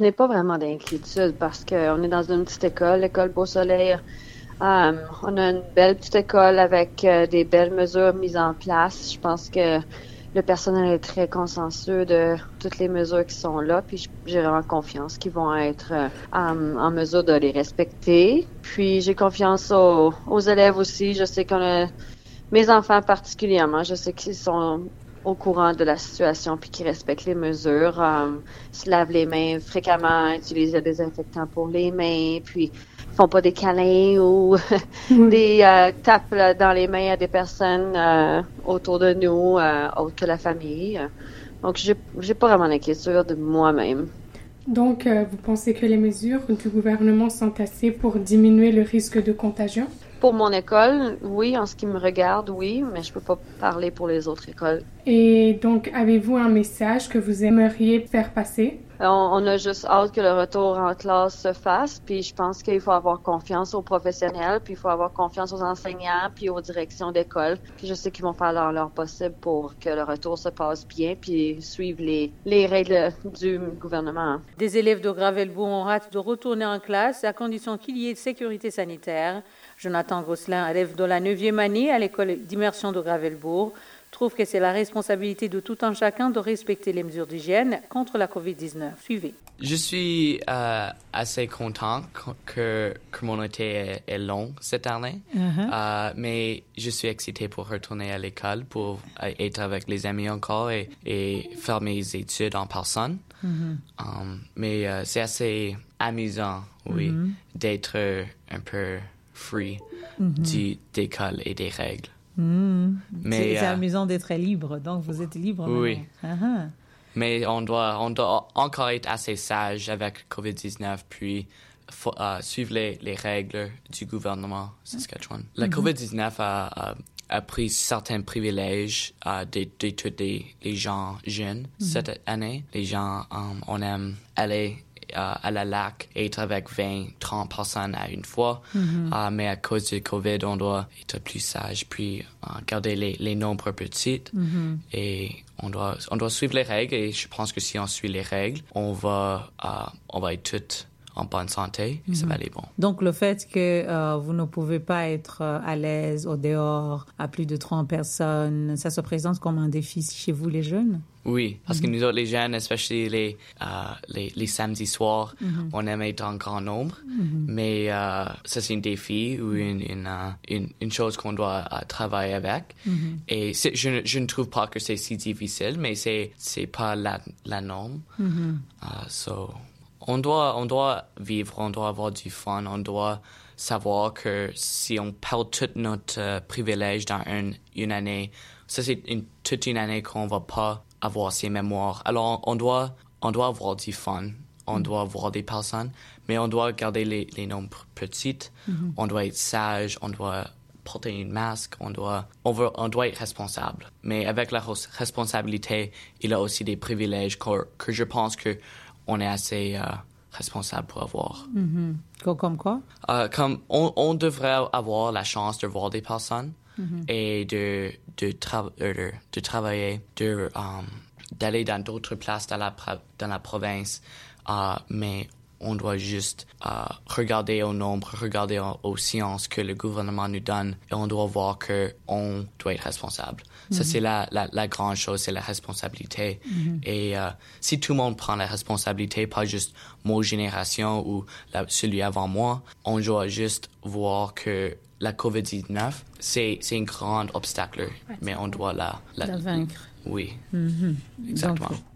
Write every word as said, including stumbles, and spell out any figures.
je n'ai pas vraiment d'inquiétude parce qu'on est dans une petite école, l'école Beau-Soleil. Um, on a une belle petite école avec euh, des belles mesures mises en place. Je pense que le personnel est très consensueux de toutes les mesures qui sont là, puis j'ai vraiment confiance qu'ils vont être euh, um, en mesure de les respecter. Puis j'ai confiance aux, aux élèves aussi. Je sais qu'on a mes enfants particulièrement, je sais qu'ils sont au courant de la situation puis qu'ils respectent les mesures, um, se lavent les mains fréquemment, utilisent le désinfectant pour les mains, puis font pas des câlins ou des euh, tapes là, dans les mains à des personnes euh, autour de nous, euh, autres que la famille. Donc, j'ai, j'ai pas vraiment d'inquiétude de moi-même. Donc, euh, vous pensez que les mesures du gouvernement sont assez pour diminuer le risque de contagion? Pour mon école, oui, en ce qui me regarde, oui, mais je peux pas parler pour les autres écoles. Et donc, avez-vous un message que vous aimeriez faire passer? On, on a juste hâte que le retour en classe se fasse, puis je pense qu'il faut avoir confiance aux professionnels, puis il faut avoir confiance aux enseignants, puis aux directions d'école. Puis je sais qu'ils vont faire leur, leur possible pour que le retour se passe bien, puis suivre les, les règles du gouvernement. Des élèves de Gravelbourg ont hâte de retourner en classe à condition qu'il y ait de sécurité sanitaire. Jonathan Gosselin, élève de la neuvième année à l'école d'immersion de Gravelbourg, trouve que c'est la responsabilité de tout un chacun de respecter les mesures d'hygiène contre la covid dix-neuf. Suivez. Je suis euh, assez content que, que mon été est, est long cette année, uh-huh. euh, mais je suis excité pour retourner à l'école, pour être avec les amis encore et, et faire mes études en personne. Uh-huh. Um, mais euh, c'est assez amusant, oui, uh-huh. d'être un peu free uh-huh. du, d'école et des règles. Mmh. Mais, c'est, c'est euh, amusant d'être libre, donc vous êtes libre maintenant. Oui. Uh-huh. Mais on doit, on doit encore être assez sage avec covid dix-neuf, puis faut, euh, suivre les, les règles du gouvernement Saskatchewan. La mm-hmm. covid dix-neuf a, a, a pris certains privilèges euh, de, de tous les, les gens jeunes mm-hmm. cette année. Les gens, um, on aime aller Uh, à la lac, être avec vingt, trente personnes à une fois. Mm-hmm. Uh, mais à cause du COVID, on doit être plus sage, puis uh, garder les, les nombres petits. Mm-hmm. Et on doit, on doit suivre les règles. Et je pense que si on suit les règles, on va, uh, on va être tous en bonne santé et mm-hmm. ça va aller bon. Donc, le fait que euh, vous ne pouvez pas être euh, à l'aise au dehors, à plus de trente personnes, ça se présente comme un défi chez vous, les jeunes? Oui, parce mm-hmm. que nous autres, les jeunes, especially les, euh, les, les samedis soirs, mm-hmm. on aime être en grand nombre. Mm-hmm. Mais euh, ça, c'est un défi ou une, une, uh, une, une chose qu'on doit uh, travailler avec. Mm-hmm. Et c'est, je, je ne trouve pas que c'est si difficile, mais c'est, c'est pas la, la norme. Mm-hmm. Uh, so, on doit, on doit vivre, on doit avoir du fun, on doit savoir que si on perd tout notre uh, privilège dans une, une année, ça, c'est une, toute une année qu'on va pas avoir ses mémoires. Alors, on doit, on doit avoir du fun, on mm-hmm. doit voir des personnes, mais on doit garder les, les nombres petits, mm-hmm. on doit être sage, on doit porter une masque, on doit, on, veut, on doit être responsable. Mais avec la responsabilité, il y a aussi des privilèges que, que je pense qu'on est assez euh, responsable pour avoir. Mm-hmm. Comme quoi? Euh, comme on, on devrait avoir la chance de voir des personnes. Mm-hmm. Et de, de, tra- de, de travailler, de, um, d'aller dans d'autres places dans la, dans la province. Uh, mais on doit juste uh, regarder au nombre, regarder au, aux sciences que le gouvernement nous donne et on doit voir qu'on doit être responsable. Mm-hmm. Ça, c'est la, la, la grande chose, c'est la responsabilité. Mm-hmm. Et uh, si tout le monde prend la responsabilité, pas juste mon génération ou la, celui avant moi, on doit juste voir que la covid dix-neuf, c'est, c'est un grand obstacle, mais on doit la, la, la vaincre. Oui, mm-hmm. exactement. Donc,